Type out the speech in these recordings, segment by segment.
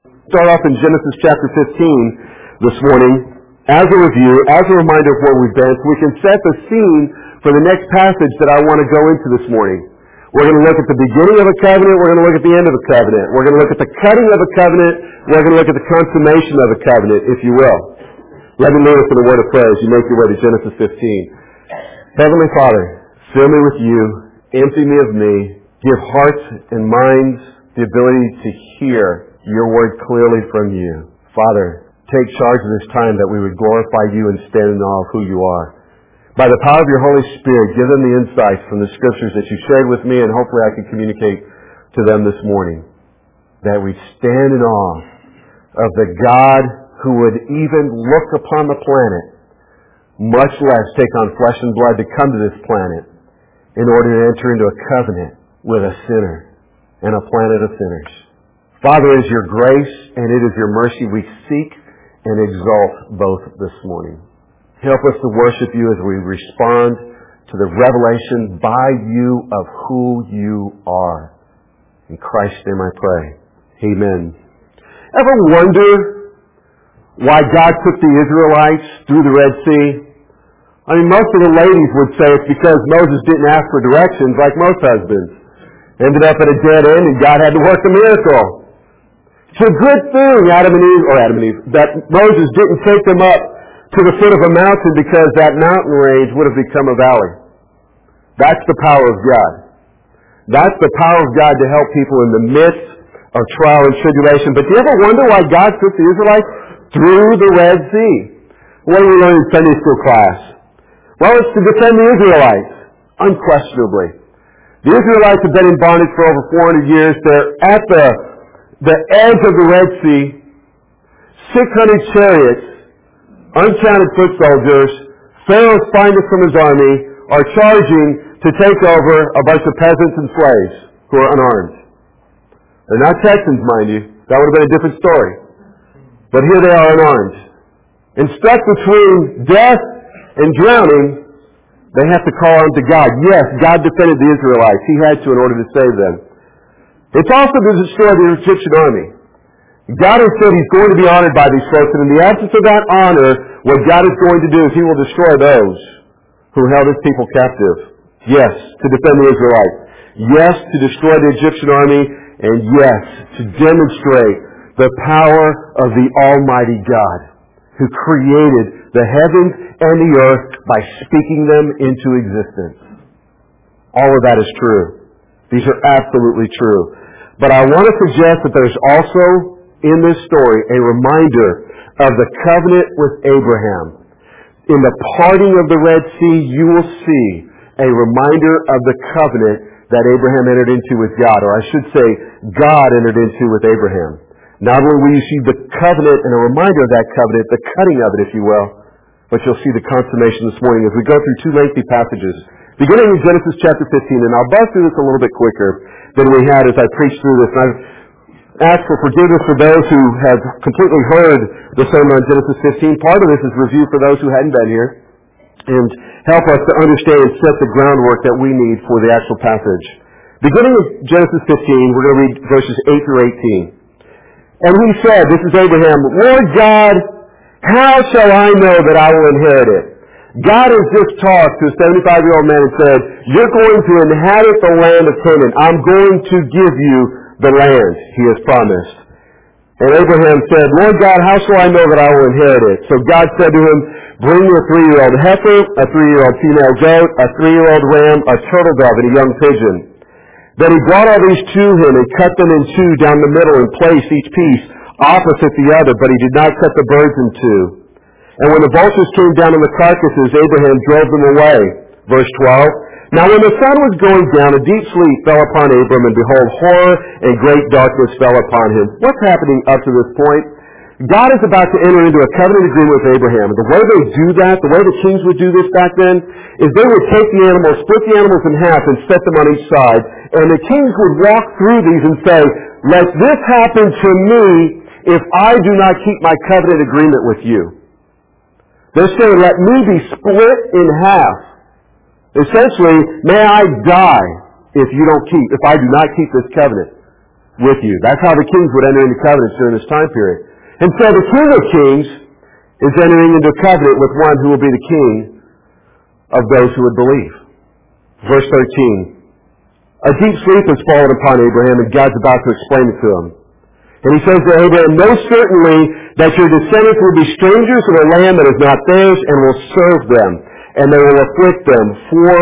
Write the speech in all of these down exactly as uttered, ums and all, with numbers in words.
Start off in Genesis chapter fifteen this morning as a review, as a reminder of where we've been, so we can set the scene for the next passage that I want to go into this morning. We're going to look at the beginning of a covenant, we're going to look at the end of a covenant, we're going to look at the cutting of a covenant, we're going to look at the consummation of a covenant, if you will. Let me lead us in a word of prayer as you make your way to Genesis fifteen. Heavenly Father, fill me with you, empty me of me, give hearts and minds the ability to hear your word clearly from you. Father, take charge of this time that we would glorify you and stand in awe of who you are. By the power of your Holy Spirit, give them the insights from the scriptures that you shared with me, and hopefully I can communicate to them this morning. That we stand in awe of the God who would even look upon the planet, much less take on flesh and blood to come to this planet in order to enter into a covenant with a sinner and a planet of sinners. Father, it is your grace and it is your mercy we seek and exalt both this morning. Help us to worship you as we respond to the revelation by you of who you are. In Christ's name I pray. Amen. Ever wonder why God took the Israelites through the Red Sea? I mean, most of the ladies would say it's because Moses didn't ask for directions like most husbands. Ended up at a dead end and God had to work a miracle. It's a good thing, Adam and Eve, or Adam and Eve, that Moses didn't take them up to the foot of a mountain because that mountain range would have become a valley. That's the power of God. That's the power of God to help people in the midst of trial and tribulation. But do you ever wonder why God took the Israelites through the Red Sea? What do we learn in Sunday school class? Well, it's to defend the Israelites, unquestionably. The Israelites have been in bondage for over four hundred years. They're at the the edge of the Red Sea, six hundred chariots, uncounted foot soldiers, Pharaoh's finest from his army, are charging to take over a bunch of peasants and slaves who are unarmed. They're not Texans, mind you. That would have been a different story. But here they are unarmed. And stuck between death and drowning, they have to call on to God. Yes, God defended the Israelites. He had to in order to save them. It's also to destroy the Egyptian army. God has said He's going to be honored by these folks, and in the absence of that honor, what God is going to do is He will destroy those who held His people captive. Yes, to defend the Israelites. Yes, to destroy the Egyptian army, and yes, to demonstrate the power of the Almighty God, who created the heavens and the earth by speaking them into existence. All of that is true. These are absolutely true. But I want to suggest that there's also in this story a reminder of the covenant with Abraham. In the parting of the Red Sea, you will see a reminder of the covenant that Abraham entered into with God, or I should say God entered into with Abraham. Not only will you see the covenant and a reminder of that covenant, the cutting of it, if you will, but you'll see the consummation this morning as we go through two lengthy passages. Beginning in Genesis chapter fifteen, and I'll buzz through this a little bit quicker than we had as I preached through this. And I've asked for forgiveness for those who have completely heard the sermon on Genesis fifteen. Part of this is review for those who hadn't been here, and help us to understand and set the groundwork that we need for the actual passage. Beginning with Genesis fifteen, we're going to read verses eight through eighteen. And he said, this is Abraham, Lord God, how shall I know that I will inherit it? God has just talked to a seventy-five-year-old man and said, you're going to inhabit the land of Canaan. I'm going to give you the land he has promised. And Abraham said, Lord God, how shall I know that I will inherit it? So God said to him, bring me a three-year-old heifer, a three-year-old female goat, a three-year-old ram, a turtle dove, and a young pigeon. Then he brought all these to him and cut them in two down the middle and placed each piece opposite the other, but he did not cut the birds in two. And when the vultures came down on the carcasses, Abraham drove them away. Verse twelve. Now when the sun was going down, a deep sleep fell upon Abram, and behold, horror and great darkness fell upon him. What's happening up to this point? God is about to enter into a covenant agreement with Abraham. And the way they do that, the way the kings would do this back then, is they would take the animals, split the animals in half, and set them on each side. And the kings would walk through these and say, let this happen to me if I do not keep my covenant agreement with you. They're saying, let me be split in half. Essentially, may I die if you don't keep, if I do not keep this covenant. with you. That's how the kings would enter into covenants during this time period. And so the King of Kings is entering into a covenant with one who will be the king of those who would believe. Verse thirteen. A deep sleep has fallen upon Abraham, and God's about to explain it to him. And he says to Abraham, know certainly that your descendants will be strangers in a land that is not theirs, and will serve them, and they will afflict them four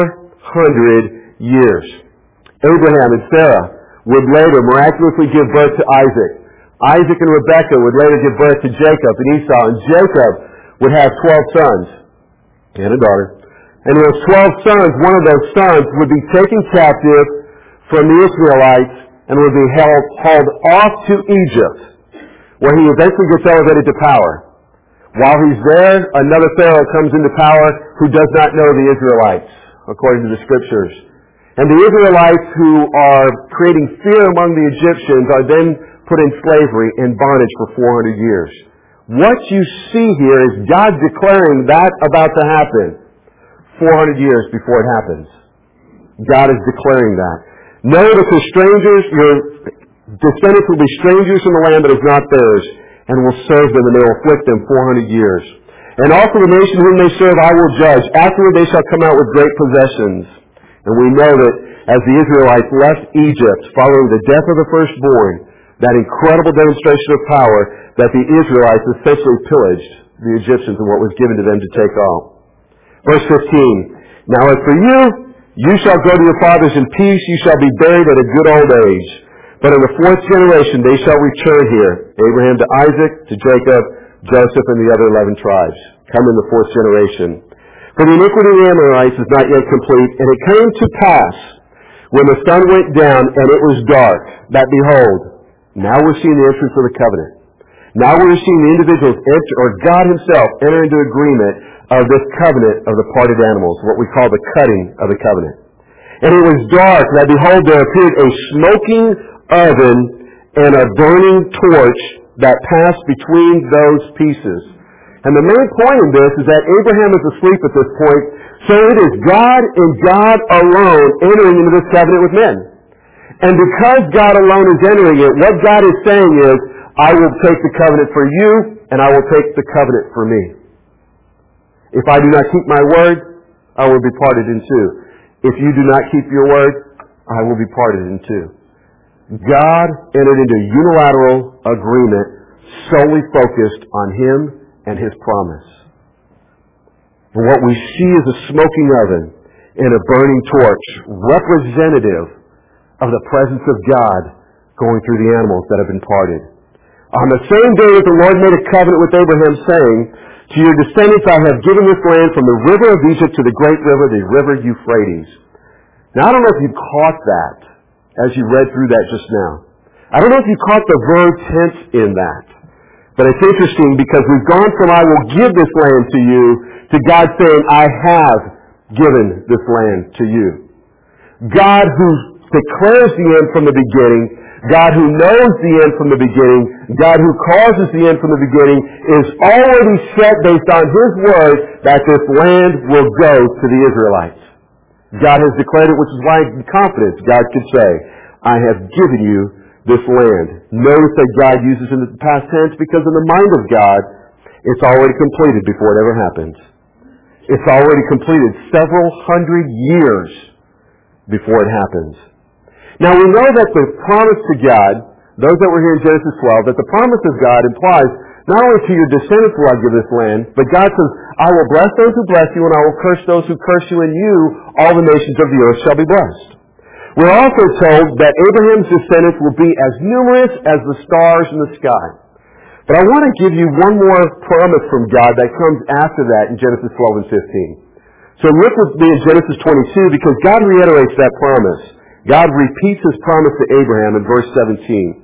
hundred years. Abraham and Sarah would later miraculously give birth to Isaac. Isaac and Rebekah would later give birth to Jacob and Esau, and Jacob would have twelve sons and a daughter. And those twelve sons, one of those sons would be taken captive from the Israelites and would be held, hauled off to Egypt, where he eventually gets elevated to power. While he's there, another Pharaoh comes into power who does not know the Israelites, according to the Scriptures. And the Israelites who are creating fear among the Egyptians are then put in slavery and bondage for four hundred years. What you see here is God declaring that about to happen four hundred years before it happens. God is declaring that. Know that the strangers, your descendants will be strangers in the land that is not theirs, and will serve them, and they will afflict them four hundred years. And also the nation whom they serve I will judge. Afterward they shall come out with great possessions. And we know that as the Israelites left Egypt following the death of the firstborn, that incredible demonstration of power, that the Israelites essentially pillaged the Egyptians and what was given to them to take off. Verse fifteen. Now as for you, you shall go to your fathers in peace, you shall be buried at a good old age. But in the fourth generation they shall return here, Abraham to Isaac, to Jacob, Joseph, and the other eleven tribes. Come in the fourth generation. For the iniquity of the Amorites is not yet complete, and it came to pass, when the sun went down and it was dark, that behold, now we're seeing the entrance of the covenant. Now we're seeing the individuals enter, or God himself enter into agreement of this covenant of the parted animals, what we call the cutting of the covenant. And it was dark, that behold, there appeared a smoking oven and a burning torch that passed between those pieces. And the main point in this is that Abraham is asleep at this point, so it is God and God alone entering into this covenant with men. And because God alone is entering it, what God is saying is, I will take the covenant for you, and I will take the covenant for me. If I do not keep my word, I will be parted in two. If you do not keep your word, I will be parted in two. God entered into unilateral agreement solely focused on him and his promise. And what we see is a smoking oven and a burning torch, representative of the presence of God going through the animals that have been parted. On the same day that the Lord made a covenant with Abraham, saying, to your descendants I have given this land from the river of Egypt to the great river, the river Euphrates. Now I don't know if you caught that as you read through that just now. I don't know if you caught the verb tense in that. But it's interesting because we've gone from I will give this land to you to God saying I have given this land to you. God who declares the end from the beginning, God who knows the end from the beginning, God who causes the end from the beginning, is already set based on his word that this land will go to the Israelites. God has declared it, which is why in confidence God could say, I have given you this land. Notice that God uses it in the past tense because in the mind of God, it's already completed before it ever happens. It's already completed several hundred years before it happens. Now we know that the promise to God, those that were here in Genesis twelve, that the promise of God implies not only to your descendants will I give this land, but God says, I will bless those who bless you and I will curse those who curse you, and you, all the nations of the earth, shall be blessed. We're also told that Abraham's descendants will be as numerous as the stars in the sky. But I want to give you one more promise from God that comes after that in Genesis twelve and fifteen. So look with me in Genesis twenty-two because God reiterates that promise. God repeats his promise to Abraham in verse seventeen.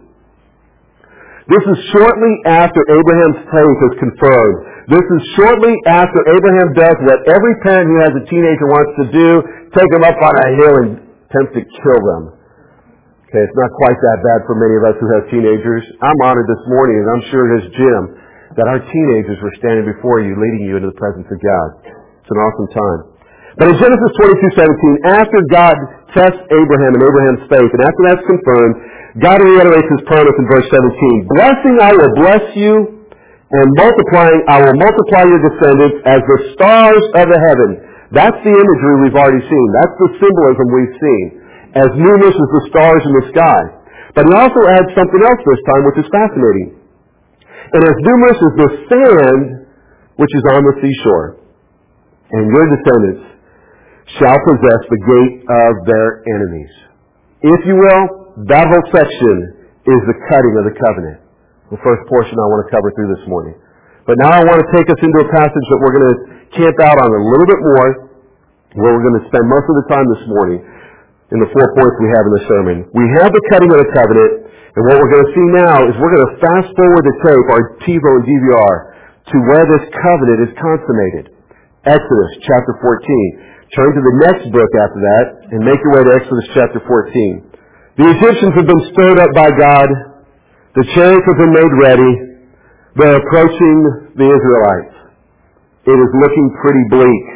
This is shortly after Abraham's faith is confirmed. This is shortly after Abraham does what every parent who has a teenager wants to do, take them up on a hill and attempt to kill them. Okay, it's not quite that bad for many of us who have teenagers. I'm honored this morning, and I'm sure it is Jim, that our teenagers were standing before you, leading you into the presence of God. It's an awesome time. But in Genesis twenty-two seventeen, after God tests Abraham and Abraham's faith, and after that's confirmed, God reiterates his promise in verse seventeen. Blessing, I will bless you, and multiplying, I will multiply your descendants as the stars of the heaven. That's the imagery we've already seen. That's the symbolism we've seen. As numerous as the stars in the sky. But he also adds something else this time, which is fascinating. And as numerous as the sand which is on the seashore. And your descendants shall possess the gate of their enemies. If you will, that whole section is the cutting of the covenant. The first portion I want to cover through this morning. But now I want to take us into a passage that we're going to camp out on a little bit more, where we're going to spend most of the time this morning in the four points we have in the sermon. We have the cutting of the covenant, and what we're going to see now is we're going to fast forward the tape, our TiVo and D V R, to where this covenant is consummated. Exodus chapter fourteen. Turn to the next book after that, and make your way to Exodus chapter fourteen. The Egyptians have been stirred up by God. The chariots have been made ready. They're approaching the Israelites. It is looking pretty bleak.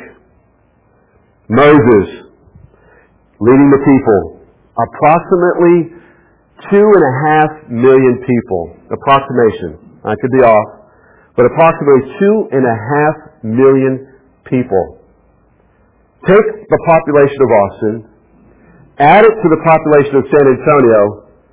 Moses, leading the people, approximately two and a half million people. Approximation. I could be off. But approximately two and a half million people. Take the population of Austin, add it to the population of San Antonio,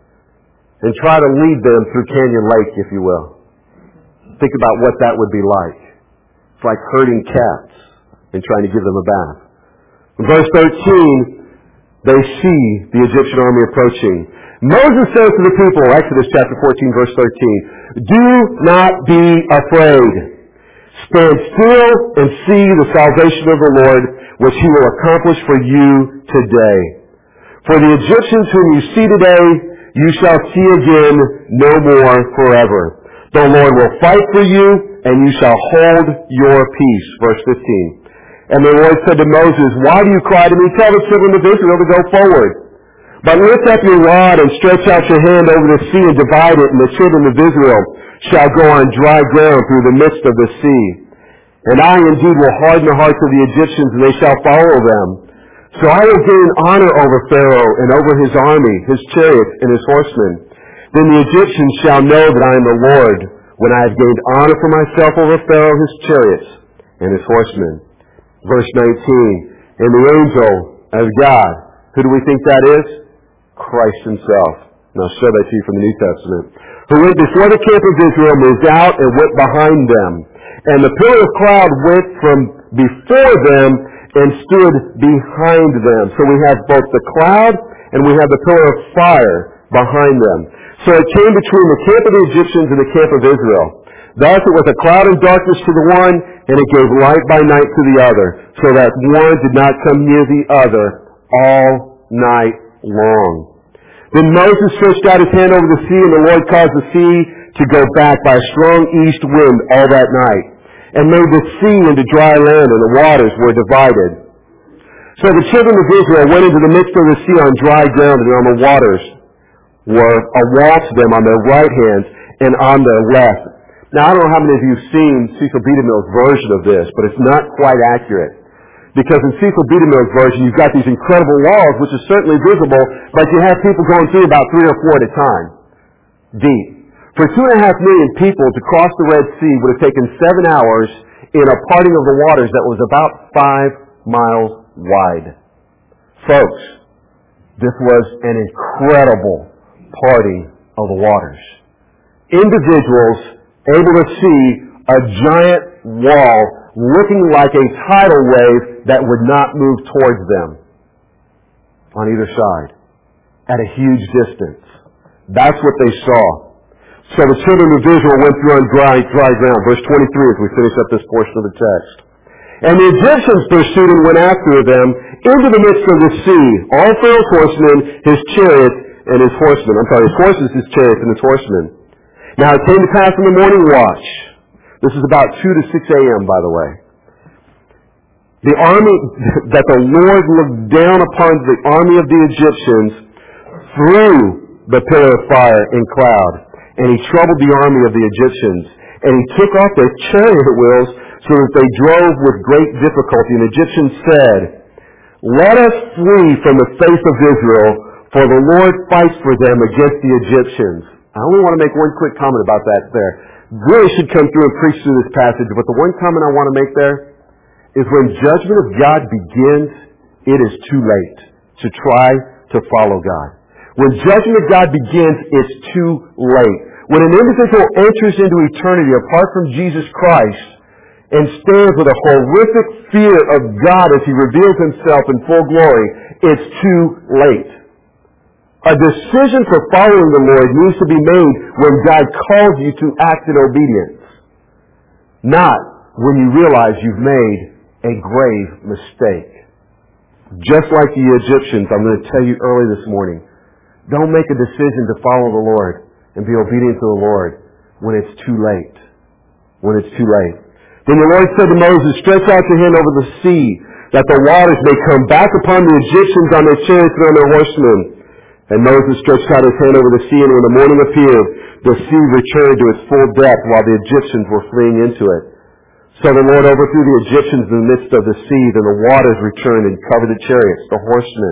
and try to lead them through Canyon Lake, if you will. Think about what that would be like. It's like herding cats and trying to give them a bath. In verse thirteen, they see the Egyptian army approaching. Moses says to the people, Exodus chapter fourteen, verse thirteen, do not be afraid. Stand still and see the salvation of the Lord, which he will accomplish for you today. For the Egyptians whom you see today, you shall see again no more forever. The Lord will fight for you, and you shall hold your peace. Verse fifteen. And the Lord said to Moses, why do you cry to me? Tell the children of Israel to go forward. But lift up your rod and stretch out your hand over the sea and divide it, and the children of Israel shall go on dry ground through the midst of the sea. And I indeed will harden the hearts of the Egyptians, and they shall follow them. So I will gain honor over Pharaoh and over his army, his chariots, and his horsemen. Then the Egyptians shall know that I am the Lord, when I have gained honor for myself over Pharaoh, his chariots, and his horsemen. Verse nineteen, and the angel of God, who do we think that is? Christ himself. And I'll show that to you from the New Testament. Who went before the camp of Israel, moved out, and went behind them. And the pillar of cloud went from before them and stood behind them. So we have both the cloud and we have the pillar of fire behind them. So it came between the camp of the Egyptians and the camp of Israel. Thus it was a cloud and darkness to the one, and it gave light by night to the other, so that one did not come near the other all night long. Then Moses stretched out his hand over the sea, and the Lord caused the sea to go back by a strong east wind all that night, and made the sea into dry land, and the waters were divided. So the children of Israel went into the midst of the sea on dry ground, and on the waters were a wall to them on their right hand and on their left. Now, I don't know how many of you have seen Cecil B. DeMille's version of this, but it's not quite accurate. Because in Cecil B. DeMille's version, you've got these incredible walls, which is certainly visible, but you have people going through about three or four at a time, deep. For two and a half million people to cross the Red Sea would have taken seven hours in a parting of the waters that was about five miles wide. Folks, this was an incredible parting of the waters. Individuals able to see a giant wall looking like a tidal wave that would not move towards them on either side at a huge distance. That's what they saw. So the children of Israel went through on dry, dry ground. Verse twenty-three as we finish up this portion of the text. And the Egyptians pursued and went after them into the midst of the sea, all Pharaoh's horsemen, his chariots, and his horsemen. I'm sorry, his horses, his chariots, and his horsemen. Now it came to pass in the morning watch. This is about two to six a.m., by the way. The army, that the Lord looked down upon the army of the Egyptians through the pillar of fire and cloud. And he troubled the army of the Egyptians. And he took off their chariot wheels so that they drove with great difficulty. And the Egyptians said, "Let us flee from the face of Israel, for the Lord fights for them against the Egyptians." I only want to make one quick comment about that there. Really should come through and preach through this passage, but the one comment I want to make there is when judgment of God begins, it is too late to try to follow God. When judgment of God begins, it's too late. When an individual enters into eternity apart from Jesus Christ and stands with a horrific fear of God as He reveals Himself in full glory, it's too late. A decision for following the Lord needs to be made when God calls you to act in obedience, not when you realize you've made a grave mistake. Just like the Egyptians, I'm going to tell you early this morning, don't make a decision to follow the Lord and be obedient to the Lord when it's too late. When it's too late. Then the Lord said to Moses, "Stretch out your hand over the sea, that the waters may come back upon the Egyptians on their chariots and on their horsemen." And Moses stretched out his hand over the sea, and when the morning appeared, the sea returned to its full depth while the Egyptians were fleeing into it. So the Lord overthrew the Egyptians in the midst of the sea, and the waters returned and covered the chariots, the horsemen,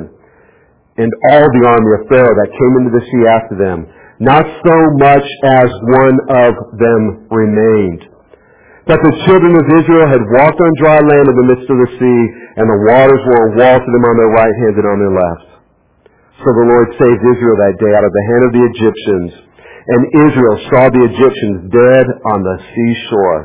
and all the army of Pharaoh that came into the sea after them. Not so much as one of them remained. But the children of Israel had walked on dry land in the midst of the sea, and the waters were a wall to them on their right hand and on their left. So the Lord saved Israel that day out of the hand of the Egyptians, and Israel saw the Egyptians dead on the seashore.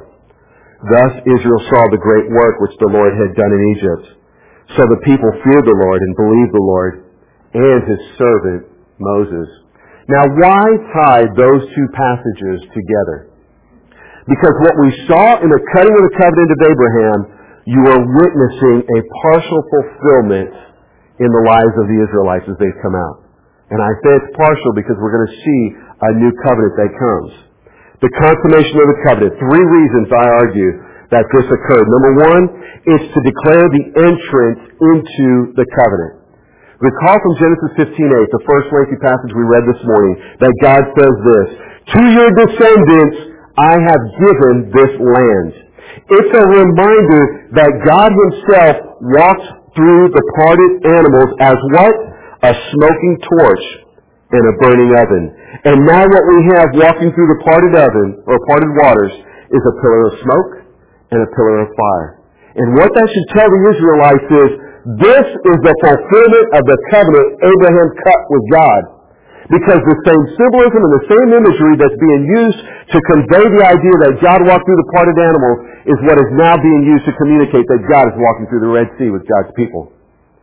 Thus Israel saw the great work which the Lord had done in Egypt. So the people feared the Lord and believed the Lord and His servant Moses. Now why tie those two passages together? Because what we saw in the cutting of the covenant of Abraham, you are witnessing a partial fulfillment in the lives of the Israelites as they've come out. And I say it's partial because we're going to see a new covenant that comes. The consummation of the covenant. Three reasons I argue that this occurred. Number one, it's to declare the entrance into the covenant. Recall from Genesis fifteen eight, the first lengthy passage we read this morning, that God says this, "To your descendants I have given this land." It's a reminder that God Himself walks through the parted animals as what? A smoking torch in a burning oven. And now what we have walking through the parted oven, or parted waters, is a pillar of smoke and a pillar of fire. And what that should tell the Israelites is, this is the fulfillment of the covenant Abraham cut with God. Because the same symbolism and the same imagery that's being used to convey the idea that God walked through the parted animals is what is now being used to communicate that God is walking through the Red Sea with God's people.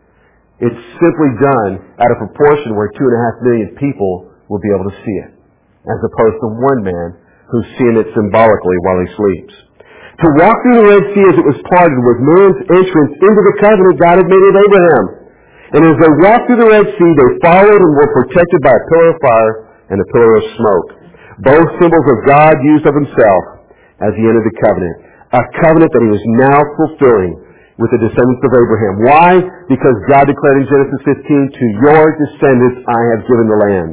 It's simply done at a proportion where two and a half million people will be able to see it, as opposed to one man who's seeing it symbolically while he sleeps. To walk through the Red Sea as it was parted was man's entrance into the covenant God had made with Abraham. And as they walked through the Red Sea, they followed and were protected by a pillar of fire and a pillar of smoke. Both symbols of God used of Himself as He entered the covenant. A covenant that He was now fulfilling with the descendants of Abraham. Why? Because God declared in Genesis fifteen, "To your descendants I have given the land."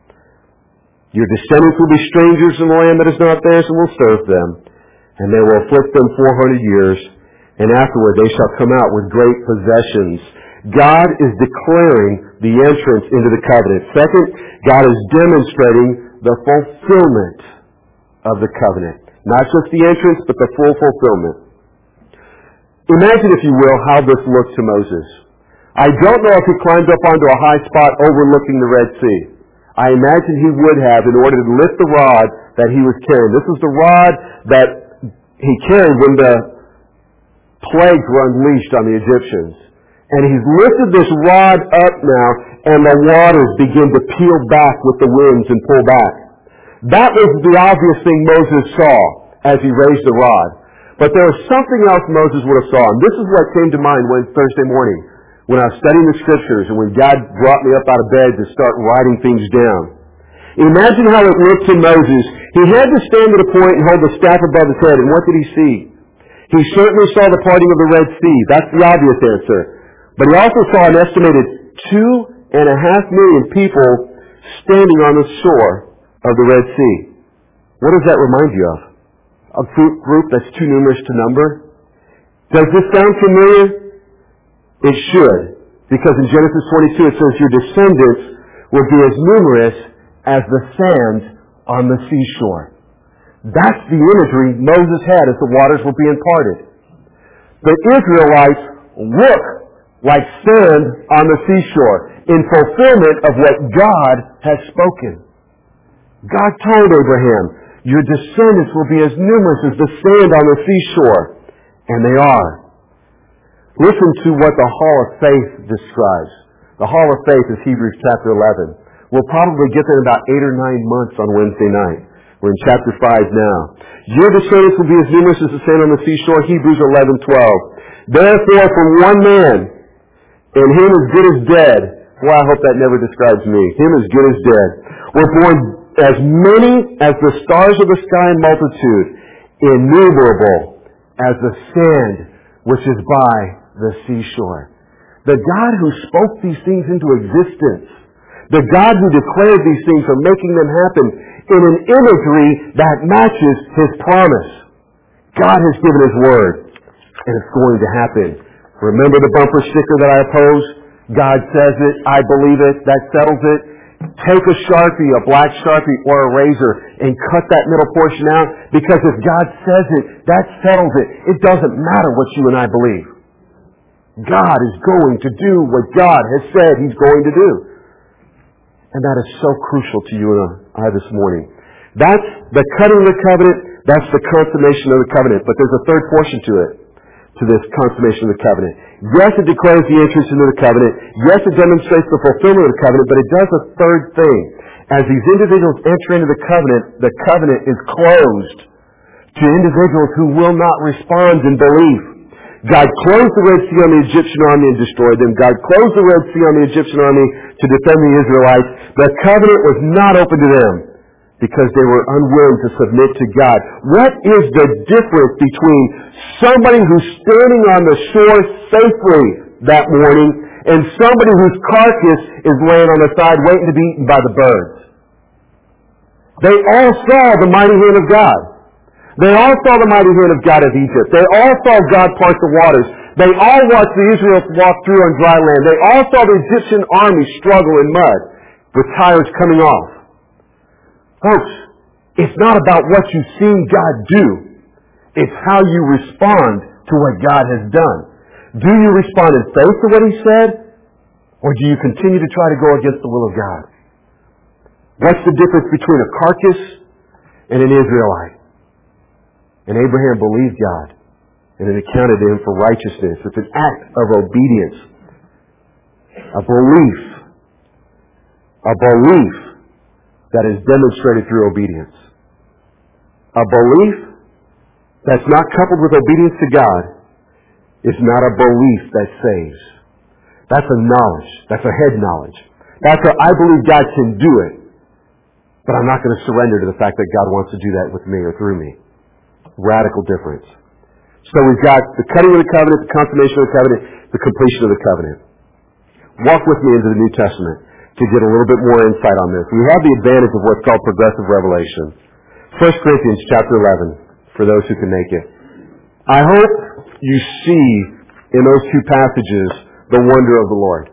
Your descendants will be strangers in the land that is not theirs and will serve them. And they will afflict them four hundred years. And afterward they shall come out with great possessions. God is declaring the entrance into the covenant. Second, God is demonstrating the fulfillment of the covenant. Not just the entrance, but the full fulfillment. Imagine, if you will, how this looked to Moses. I don't know if he climbed up onto a high spot overlooking the Red Sea. I imagine he would have in order to lift the rod that he was carrying. This was the rod that he carried when the plagues were unleashed on the Egyptians. And he's lifted this rod up now, and the waters begin to peel back with the winds and pull back. That was the obvious thing Moses saw as he raised the rod. But there was something else Moses would have saw, and this is what came to mind one Thursday morning when I was studying the Scriptures and when God brought me up out of bed to start writing things down. Imagine how it looked to Moses. He had to stand at a point and hold the staff above his head, and what did he see? He certainly saw the parting of the Red Sea. That's the obvious answer. But he also saw an estimated two and a half million people standing on the shore of the Red Sea. What does that remind you of? a group that's too numerous to number. Does this sound familiar? It should. Because in Genesis twenty-two it says, your descendants will be as numerous as the sand on the seashore. That's the imagery Moses had as the waters were being parted. The Israelites look like sand on the seashore in fulfillment of what God has spoken. God told Abraham, your descendants will be as numerous as the sand on the seashore. And they are. Listen to what the Hall of Faith describes. The Hall of Faith is Hebrews chapter eleven. We'll probably get there in about eight or nine months on Wednesday night. We're in chapter five now. Your descendants will be as numerous as the sand on the seashore, Hebrews eleven twelve. Therefore, from one man, and him as good as dead. Well, I hope that never describes me. Him as good as dead. We're born as many as the stars of the sky in multitude, innumerable as the sand which is by the seashore. The God who spoke these things into existence, the God who declared these things are making them happen in an imagery that matches His promise. God has given His word, and it's going to happen. Remember the bumper sticker that I oppose? God says it, I believe it, that settles it. Take a Sharpie, a black Sharpie, or a razor, and cut that middle portion out, because if God says it, that settles it. It doesn't matter what you and I believe. God is going to do what God has said He's going to do. And that is so crucial to you and I this morning. That's the cutting of the covenant, that's the consummation of the covenant. But there's a third portion to it, to this consummation of the covenant. Yes, it declares the entrance into the covenant. Yes, it demonstrates the fulfillment of the covenant, but it does a third thing. As these individuals enter into the covenant, the covenant is closed to individuals who will not respond in belief. God closed the Red Sea on the Egyptian army and destroyed them. God closed the Red Sea on the Egyptian army to defend the Israelites. The covenant was not open to them because they were unwilling to submit to God. What is the difference between somebody who's standing on the shore safely that morning and somebody whose carcass is laying on the side waiting to be eaten by the birds? They all saw the mighty hand of God. They all saw the mighty hand of God of Egypt. They all saw God part the waters. They all watched the Israelites walk through on dry land. They all saw the Egyptian army struggle in mud with tires coming off. Folks, it's not about what you've seen God do. It's how you respond to what God has done. Do you respond in faith to what He said? Or do you continue to try to go against the will of God? What's the difference between a carcass and an Israelite? And Abraham believed God, and it accounted to him for righteousness. It's an act of obedience. A belief. A belief that is demonstrated through obedience. A belief that's not coupled with obedience to God is not a belief that saves. That's a knowledge. That's a head knowledge. That's a, I believe God can do it, but I'm not going to surrender to the fact that God wants to do that with me or through me. Radical difference. So we've got the cutting of the covenant, the consummation of the covenant, the completion of the covenant. Walk with me into the New Testament to get a little bit more insight on this. We have the advantage of what's called progressive revelation. First Corinthians chapter eleven, for those who can make it. I hope you see in those two passages the wonder of the Lord.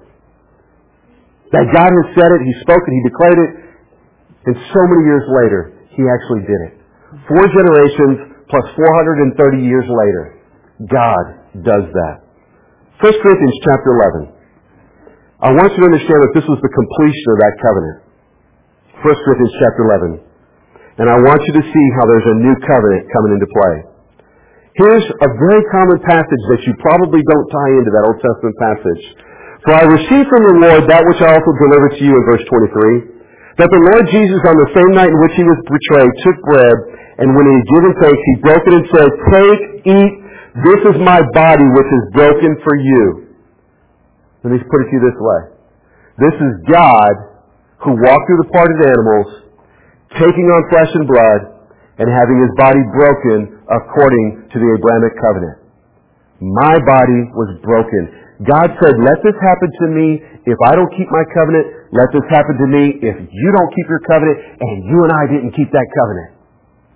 That God has said it, He spoke it, He declared it, and so many years later, He actually did it. Four generations plus four hundred thirty years later, God does that. First Corinthians chapter eleven. I want you to understand that this was the completion of that covenant. First Corinthians chapter eleven. And I want you to see how there's a new covenant coming into play. Here's a very common passage that you probably don't tie into that Old Testament passage. For I received from the Lord that which I also delivered to you in verse twenty-three, that the Lord Jesus on the same night in which He was betrayed took bread, and when He had given thanks, He broke it and said, take, eat, this is my body which is broken for you. Let me put it to you this way. This is God who walked through the parted animals, taking on flesh and blood, and having His body broken according to the Abrahamic covenant. My body was broken. God said, let this happen to me if I don't keep my covenant. Let this happen to me if you don't keep your covenant, and you and I didn't keep that covenant.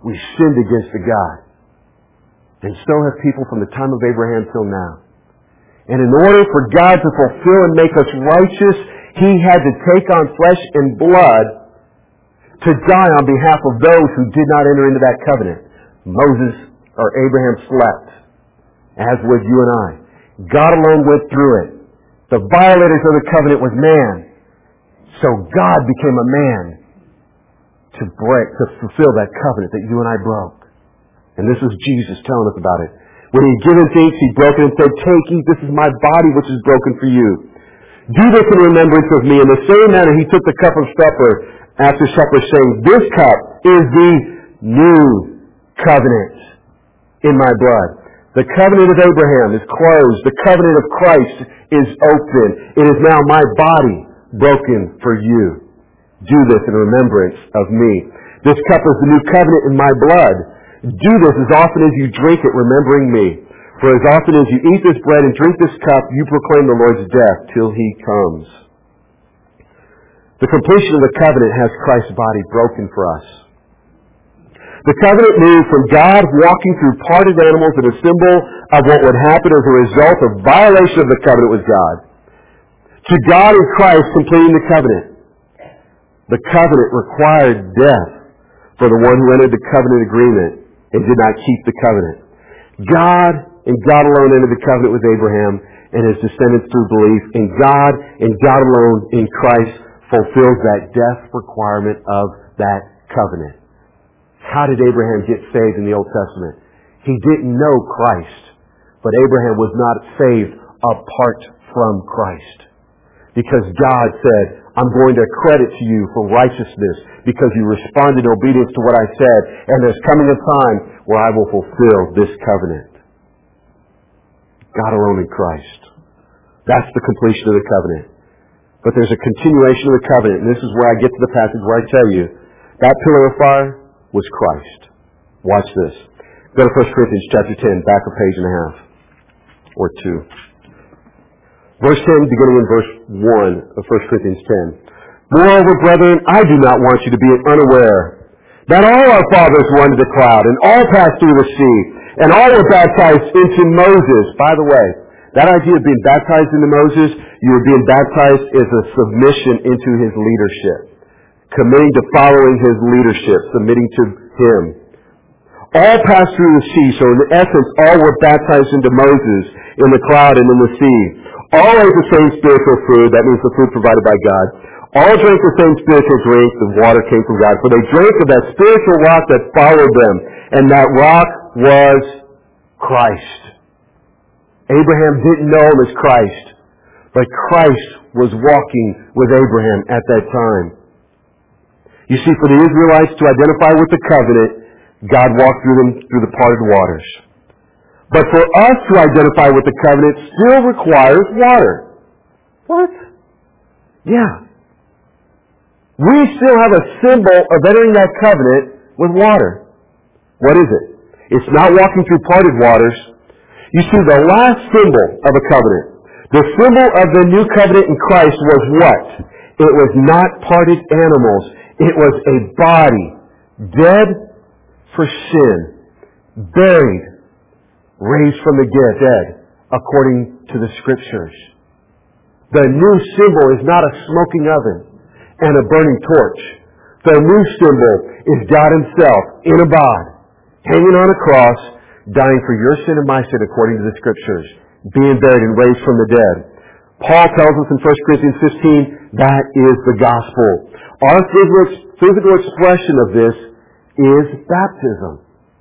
we sinned against the God. And so have people from the time of Abraham till now. And in order for God to fulfill and make us righteous, He had to take on flesh and blood to die on behalf of those who did not enter into that covenant. Moses or Abraham slept, as would you and I. God alone went through it. The violators of the covenant was man. So God became a man to break, to fulfill that covenant that you and I broke. And this is Jesus telling us about it. When He had given thanks, He broke it and said, "Take, eat, this is my body which is broken for you. Do this in remembrance of me." In the same manner, He took the cup of supper after supper, saying, "This cup is the new covenant in my blood." The covenant of Abraham is closed. The covenant of Christ is open. It is now my body broken for you. Do this in remembrance of me. This cup is the new covenant in my blood. Do this as often as you drink it, remembering me. For as often as you eat this bread and drink this cup, you proclaim the Lord's death till He comes. The completion of the covenant has Christ's body broken for us. The covenant moved from God walking through parted animals and a symbol of what would happen as a result of violation of the covenant with God, to God in Christ completing the covenant. The covenant required death for the one who entered the covenant agreement and did not keep the covenant. God and God alone entered the covenant with Abraham and his descendants through belief, and God and God alone in Christ fulfills that death requirement of that covenant. How did Abraham get saved in the Old Testament? He didn't know Christ, but Abraham was not saved apart from Christ. Because God said, "I'm going to credit to you for righteousness because you responded in obedience to what I said, and there's coming a time where I will fulfill this covenant." God alone in Christ. That's the completion of the covenant. But there's a continuation of the covenant, and this is where I get to the passage where I tell you, that pillar of fire was Christ. Watch this. Go to First Corinthians chapter ten, back a page and a half, or two. Verse ten, beginning in verse one of First Corinthians ten. "Moreover, brethren, I do not want you to be unaware that all our fathers were under the cloud, and all passed through the sea, and all were baptized into Moses." By the way, that idea of being baptized into Moses, you were being baptized as a submission into his leadership, committing to following his leadership, submitting to him. All passed through the sea, so in essence, all were baptized into Moses in the cloud and in the sea. All ate the same spiritual food, that means the food provided by God. All drank the same spiritual drink, the water came from God. For they drank of that spiritual rock that followed them, and that rock was Christ. Abraham didn't know him as Christ, but Christ was walking with Abraham at that time. You see, for the Israelites to identify with the covenant, God walked through them through the parted waters. But for us to identify with the covenant still requires water. What? Yeah. We still have a symbol of entering that covenant with water. What is it? It's not walking through parted waters. You see, the last symbol of a covenant, the symbol of the new covenant in Christ was what? It was not parted animals. It was a body, dead for sin, buried, raised from the dead, according to the Scriptures. The new symbol is not a smoking oven and a burning torch. The new symbol is God Himself in a bod, hanging on a cross, dying for your sin and my sin according to the Scriptures, being buried and raised from the dead. Paul tells us in First Corinthians fifteen, that is the gospel. Our physical expression of this is baptism.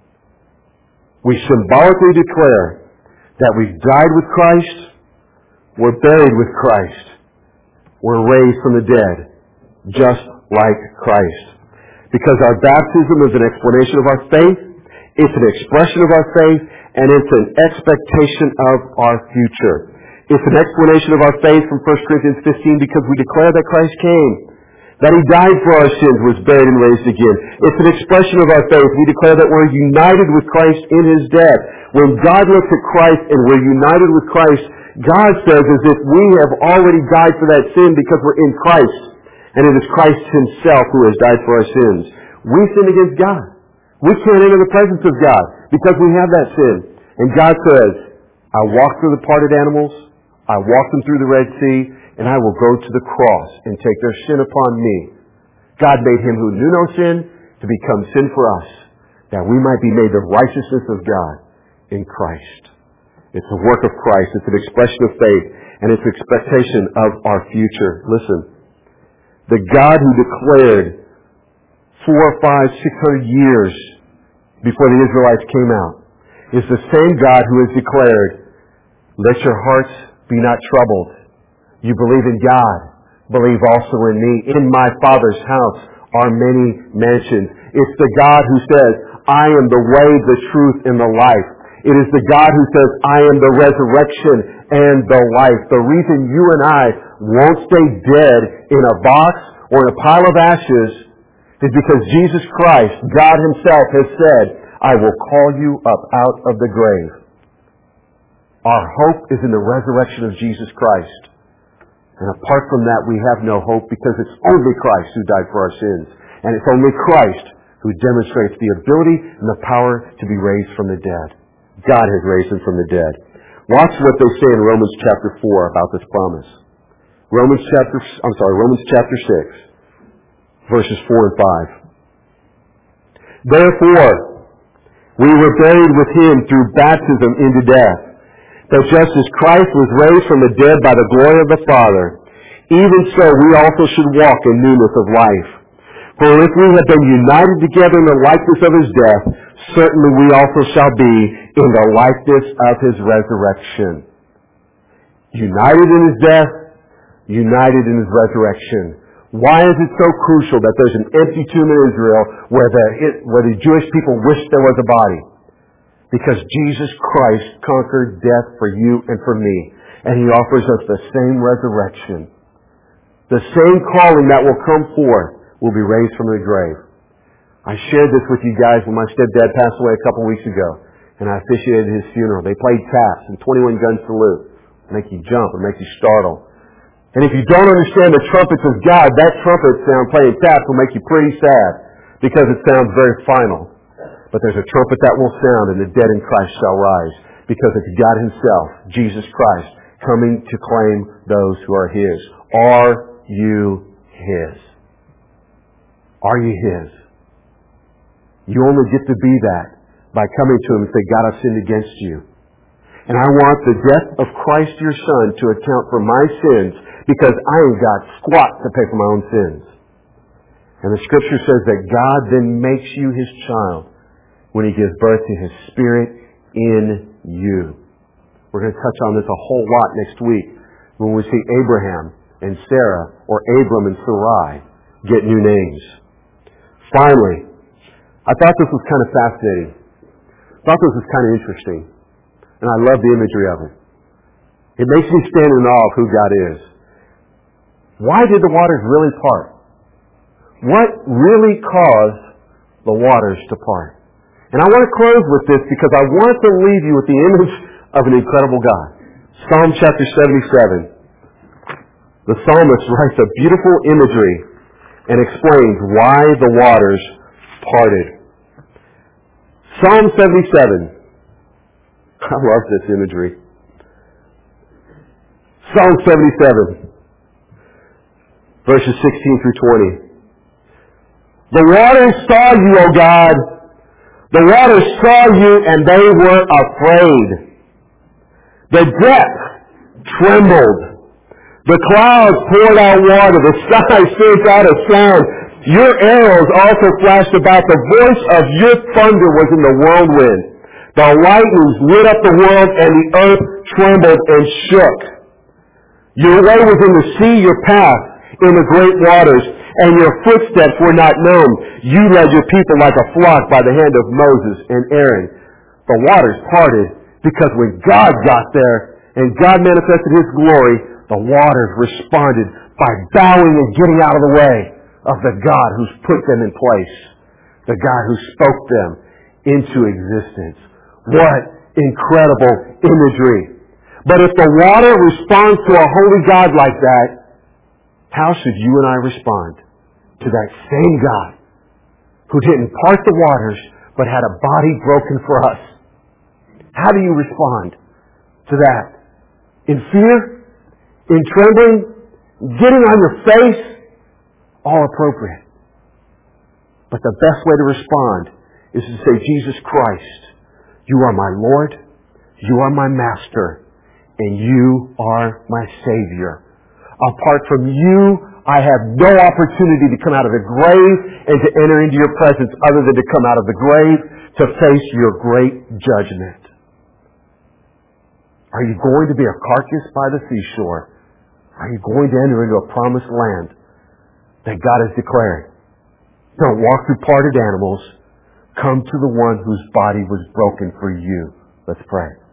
We symbolically declare that we've died with Christ, we're buried with Christ, we're raised from the dead, just like Christ. Because our baptism is an explanation of our faith, it's an expression of our faith, and it's an expectation of our future. It's an explanation of our faith from First Corinthians fifteen because we declare that Christ came, that He died for our sins, was buried and raised again. It's an expression of our faith. We declare that we're united with Christ in His death. When God looks at Christ and we're united with Christ, God says as if we have already died for that sin because we're in Christ. And it is Christ Himself who has died for our sins. We sin against God. We can't enter the presence of God because we have that sin. And God says, I walked through the parted animals, I walked them through the Red Sea, and I will go to the cross and take their sin upon me. God made him who knew no sin to become sin for us, that we might be made the righteousness of God in Christ. It's a work of Christ. It's an expression of faith, and it's an expectation of our future. Listen, the God who declared four, five, six hundred years before the Israelites came out is the same God who has declared, let your hearts be not troubled. You believe in God, believe also in me. In my Father's house are many mansions. It's the God who says, I am the way, the truth, and the life. It is the God who says, I am the resurrection and the life. The reason you and I won't stay dead in a box or in a pile of ashes is because Jesus Christ, God himself, has said, I will call you up out of the grave. Our hope is in the resurrection of Jesus Christ. And apart from that, we have no hope because it's only Christ who died for our sins. And it's only Christ who demonstrates the ability and the power to be raised from the dead. God has raised him from the dead. Watch what they say in Romans chapter four about this promise. Romans chapter, I'm sorry, Romans chapter six, verses four and five. Therefore, we were buried with him through baptism into death, that just as Christ was raised from the dead by the glory of the Father, even so we also should walk in newness of life. For if we have been united together in the likeness of his death, certainly we also shall be in the likeness of his resurrection. United in his death, united in his resurrection. Why is it so crucial that there's an empty tomb in Israel where the, where the Jewish people wish there was a body? Because Jesus Christ conquered death for you and for me. And he offers us the same resurrection. The same calling that will come forth will be raised from the grave. I shared this with you guys when my stepdad passed away a couple weeks ago. And I officiated his funeral. They played taps and twenty-one gun salute. Make you jump or make you startle. And if you don't understand the trumpets of God, that trumpet sound playing taps will make you pretty sad because it sounds very final. But there's a trumpet that will sound and the dead in Christ shall rise because it's God himself, Jesus Christ, coming to claim those who are his. Are you his? Are you his? You only get to be that by coming to him and say, God, I've sinned against you. And I want the death of Christ your Son to account for my sins because I ain't got squat to pay for my own sins. And the Scripture says that God then makes you his child when he gives birth to his Spirit in you. We're going to touch on this a whole lot next week when we see Abraham and Sarah, or Abram and Sarai, get new names. Finally, I thought this was kind of fascinating. I thought this was kind of interesting. And I love the imagery of it. It makes me stand in awe of who God is. Why did the waters really part? What really caused the waters to part? And I want to close with this because I want to leave you with the image of an incredible God. Psalm chapter seventy-seven. The psalmist writes a beautiful imagery and explains why the waters parted. Psalm seventy-seven. I love this imagery. Psalm seventy-seven, verses sixteen through twenty. The waters saw you, O God. The waters saw you, and they were afraid. The depth trembled. The clouds poured out water. The sky sent out a sound. Your arrows also flashed about. The voice of your thunder was in the whirlwind. The lightnings lit up the world, and the earth trembled and shook. Your way was in the sea, your path in the great waters, and your footsteps were not known. You led your people like a flock by the hand of Moses and Aaron. The waters parted because when God got there and God manifested his glory, the waters responded by bowing and getting out of the way of the God who's put them in place, the God who spoke them into existence. What incredible imagery. But if the water responds to a holy God like that, how should you and I respond to that same God who didn't part the waters, but had a body broken for us. How do you respond to that? In fear? In trembling? Getting on your face? All appropriate. But the best way to respond is to say, Jesus Christ, you are my Lord, you are my Master, and you are my Savior. Apart from you, I have no opportunity to come out of the grave and to enter into your presence other than to come out of the grave to face your great judgment. Are you going to be a carcass by the seashore? Are you going to enter into a promised land that God has declared? Don't walk through parted animals. Come to the one whose body was broken for you. Let's pray.